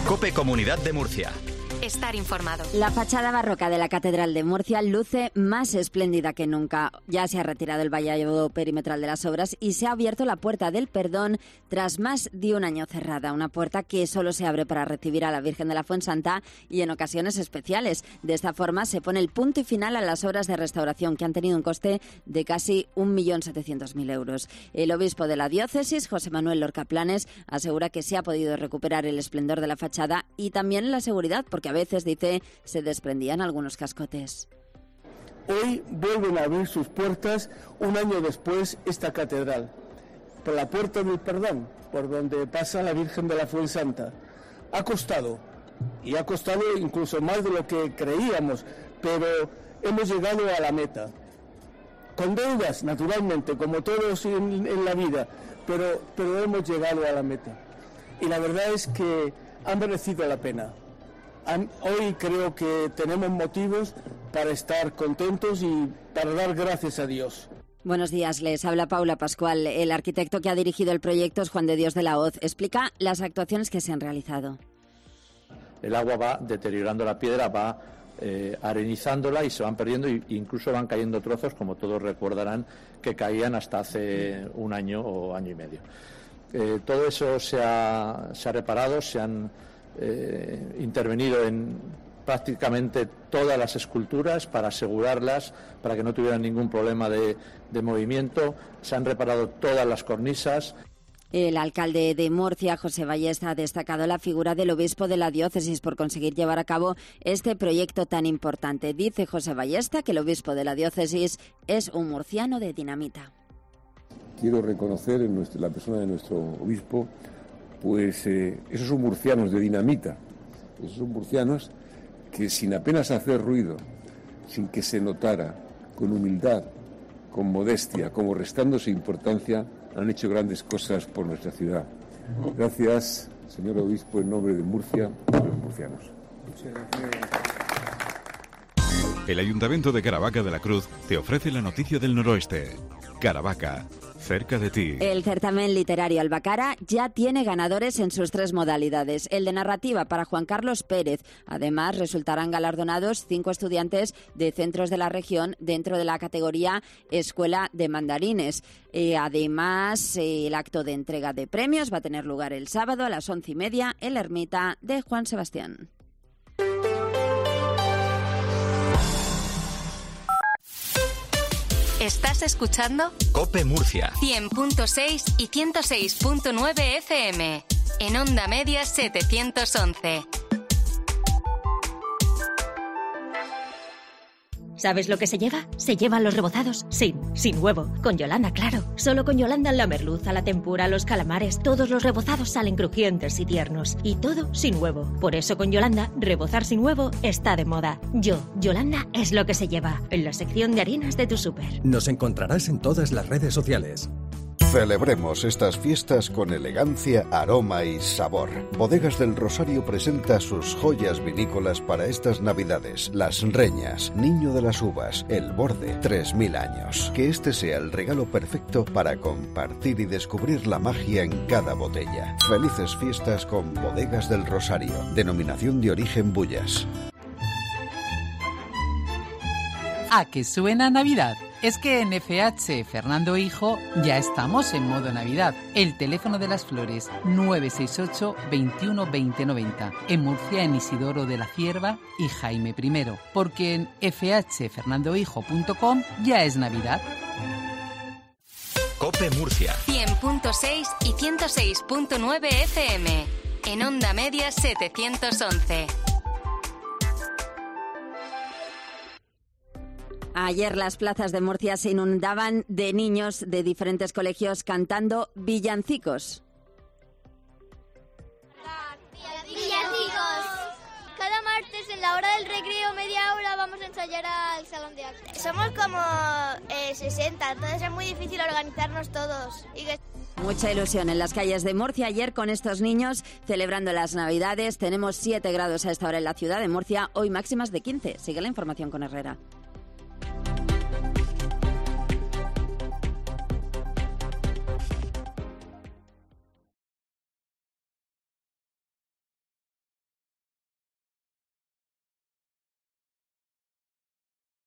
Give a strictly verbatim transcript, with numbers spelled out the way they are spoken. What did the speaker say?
COPE Comunidad de Murcia. Estar informado. La fachada barroca de la Catedral de Murcia luce más espléndida que nunca. Ya se ha retirado el vallado perimetral de las obras y se ha abierto la Puerta del Perdón tras más de un año cerrada. Una puerta que solo se abre para recibir a la Virgen de la Fuensanta y en ocasiones especiales. De esta forma se pone el punto y final a las obras de restauración que han tenido un coste de casi un millón setecientos mil euros. El obispo de la diócesis, José Manuel Lorca Planes, asegura que se ha podido recuperar el esplendor de la fachada y también la seguridad, porque a veces, dice, se desprendían algunos cascotes. Hoy vuelven a abrir sus puertas un año después esta catedral, por la Puerta del Perdón, por donde pasa la Virgen de la Fuensanta. Ha costado, y ha costado incluso más de lo que creíamos, pero hemos llegado a la meta. Con deudas, naturalmente, como todos en, en la vida, pero, pero hemos llegado a la meta. Y la verdad es que ha merecido la pena. Hoy creo que tenemos motivos para estar contentos y para dar gracias a Dios. Buenos días, les habla Paula Pascual. El arquitecto que ha dirigido el proyecto es Juan de Dios de la Hoz. Explica las actuaciones que se han realizado. El agua va deteriorando la piedra, va eh, arenizándola y se van perdiendo e incluso van cayendo trozos, como todos recordarán, que caían hasta hace un año o año y medio. Eh, todo eso se ha, se ha reparado, se han Eh, intervenido en prácticamente todas las esculturas para asegurarlas, para que no tuvieran ningún problema de, de movimiento. Se han reparado todas las cornisas. El alcalde de Murcia, José Ballesta, ha destacado la figura del obispo de la diócesis por conseguir llevar a cabo este proyecto tan importante. Dice José Ballesta que el obispo de la diócesis es un murciano de dinamita. Quiero reconocer en nuestra, la persona de nuestro obispo, pues eh, esos son murcianos de dinamita, esos son murcianos que sin apenas hacer ruido, sin que se notara, con humildad, con modestia, como restándose importancia, han hecho grandes cosas por nuestra ciudad. Gracias, señor obispo, en nombre de Murcia y de los murcianos. El Ayuntamiento de Caravaca de la Cruz te ofrece la noticia del noroeste. Caravaca, cerca de ti. El certamen literario Albacara ya tiene ganadores en sus tres modalidades. El de narrativa para Juan Carlos Pérez. Además, resultarán galardonados cinco estudiantes de centros de la región dentro de la categoría Escuela de Mandarines. Eh, además, eh, el acto de entrega de premios va a tener lugar el sábado a las once y media en la ermita de Juan Sebastián. ¿Estás escuchando? COPE Murcia. cien punto seis y ciento seis punto nueve F M. En onda media setecientos once. ¿Sabes lo que se lleva? Se llevan los rebozados sin, sin huevo. Con Yolanda, claro. Solo con Yolanda la merluza, la tempura, los calamares, todos los rebozados salen crujientes y tiernos. Y todo sin huevo. Por eso con Yolanda, rebozar sin huevo está de moda. Yo, Yolanda, es lo que se lleva. En la sección de harinas de tu súper. Nos encontrarás en todas las redes sociales. Celebremos estas fiestas con elegancia, aroma y sabor. Bodegas del Rosario presenta sus joyas vinícolas para estas Navidades. Las Reñas, Niño de las Uvas, El Borde, tres mil años. Que este sea el regalo perfecto para compartir y descubrir la magia en cada botella. Felices fiestas con Bodegas del Rosario. Denominación de origen Bullas. ¿A qué suena Navidad? Es que en F H Fernando Hijo ya estamos en modo Navidad. El teléfono de las flores nueve seis ocho, veintiuno, veinte, noventa. En Murcia, en Isidoro de la Cierva y Jaime primero. Porque en f h fernando hijo punto com ya es Navidad. COPE Murcia. cien punto seis y ciento seis punto nueve F M. En onda media setecientos once. Ayer las plazas de Murcia se inundaban de niños de diferentes colegios cantando villancicos. Villancicos. Cada martes en la hora del recreo, media hora, vamos a ensayar al salón de actos. Somos como eh, sesenta, entonces es muy difícil organizarnos todos. Y que... Mucha ilusión en las calles de Murcia ayer con estos niños celebrando las Navidades. Tenemos siete grados a esta hora en la ciudad de Murcia, hoy máximas de quince. Sigue la información con Herrera.